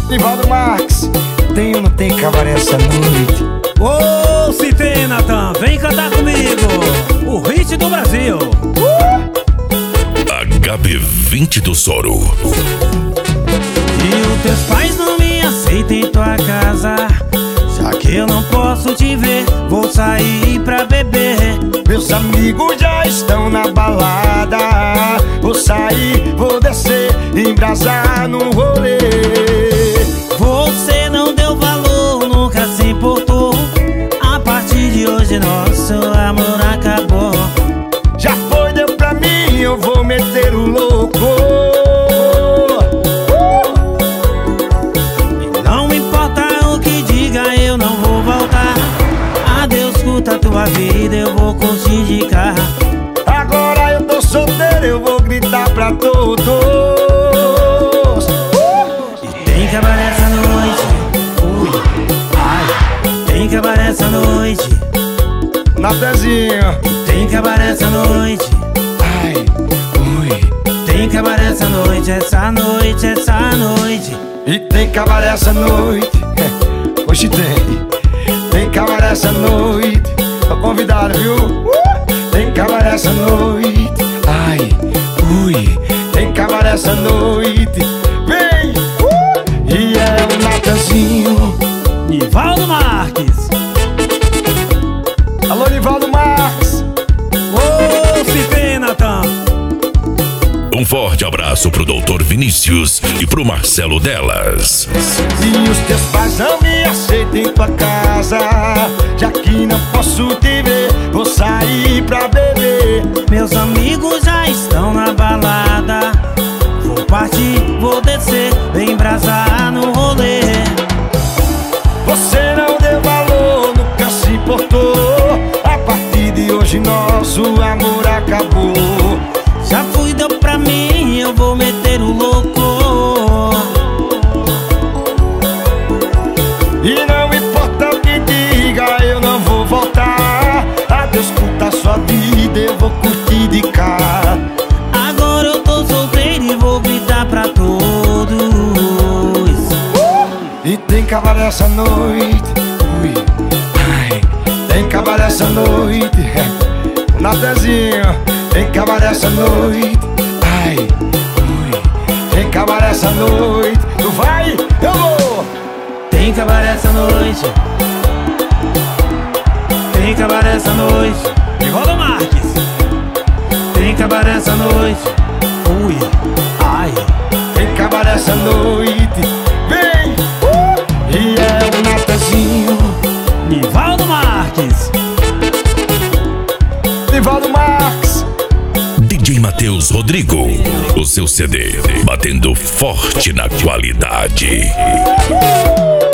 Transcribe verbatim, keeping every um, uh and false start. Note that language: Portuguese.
Nivaldo Marques, tem ou não tem cabaré essa noite? Ô, oh, se tem, Natan, vem cantar comigo o hit do Brasil. uh! H B vinte do Soro. E os teus pais não me aceitam em tua casa, já que eu não posso te ver, vou sair pra beber. Meus amigos já estão na balada, vou sair, vou descer, embrasar no rolê. Você não deu valor, nunca se importou. A partir de hoje nosso amor acabou. Já foi, deu pra mim, eu vou meter o louco. E não importa o que diga, eu não vou voltar. Adeus, curta a tua vida, eu vou curtir de carro. Agora eu tô solteiro, eu vou gritar pra todos. E tem cabaré essa noite, ui, ai. Tem cabaré essa noite, Natanzinho. tem cabaré essa noite, Ai, ui. tem cabaré essa noite, essa noite, essa noite. E tem cabaré essa noite. Hoje tem. Tem cabaré essa noite. Tô convidado, viu? Uh! Tem cabaré essa noite. Ai, ui. Tem cabaré essa noite. Vem! Uh! E é o Natanzinho. Nivaldo Marques. Alô, Nivaldo Marques. Ô, se tem, Natan. Um forte abraço pro doutor Vinícius e pro Marcelo Delas. E os teus pais não me aceitam em tua casa, já que não posso te ver, vou sair pra beber. Meus amigos já estão na balada, vou partir, vou descer, vem embrasar no rolê. Você não deu valor, nunca se importou. A partir de hoje nosso amor acabou. Já fui, deu pra mim, eu vou meter o louco. E não importa o que diga, eu não vou voltar. Adeus, curta a sua vida, eu vou curtir de cá. Agora eu tô solteiro e vou gritar pra todos. E tem cabaré essa noite, ui, ai. Tem cabaré essa noite, Natanzinho. Tem cabaré essa noite, ai, ui. Tem cabaré essa noite. Tu vai, eu vou. Tem cabaré essa noite, tem cabaré essa noite. Nivaldo Marques. Tem cabaré essa noite, ui, ai. Tem cabaré essa noite. Vem! Uh! E é o Natanzinho. Nivaldo Marques. Nivaldo Marques. D J Matheus Rodrigo, o seu C D batendo forte na qualidade.